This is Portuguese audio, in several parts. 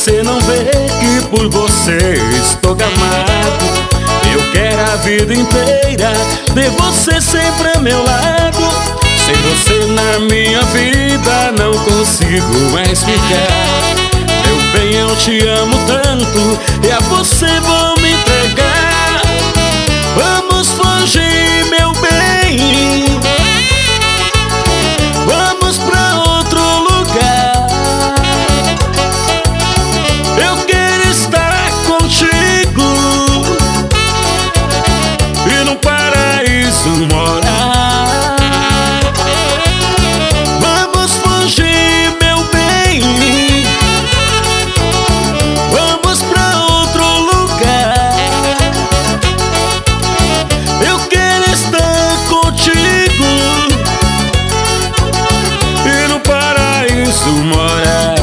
você não vê que por você estou gamado? Eu quero a vida inteira ter você sempre a meu lado. Sem você na minha vida não consigo mais ficar. Meu bem, eu te amo tanto e a você vou me entregar. Vamos fugir, meu bem, vamos pra outro lugar. Eu quero estar contigo e no paraíso morar. Vamos fugir, meu bem, vamos pra outro lugar. Eu quero estar contigo e no paraíso morar.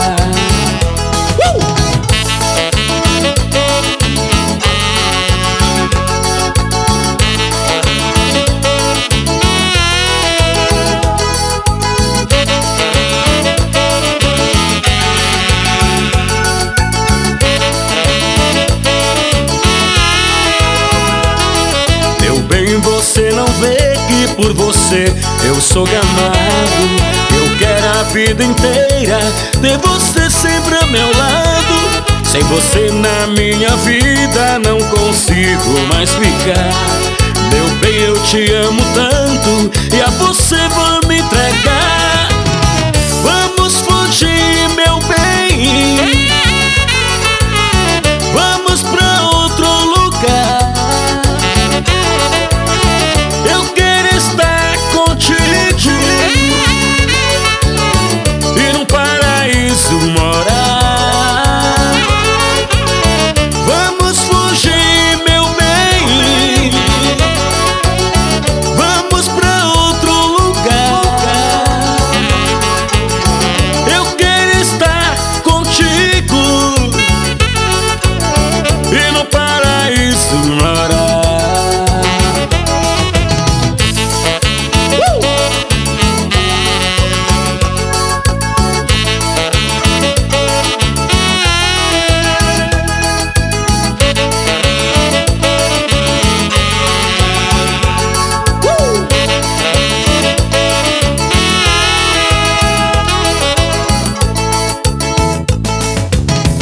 Meu bem, você não vê que por você eu sou gamado. Eu quero a vida inteira ter você sempre a meu lado. Sem você na minha vida não consigo mais ficar. Meu bem, eu te amo tanto e a você vou me entregar.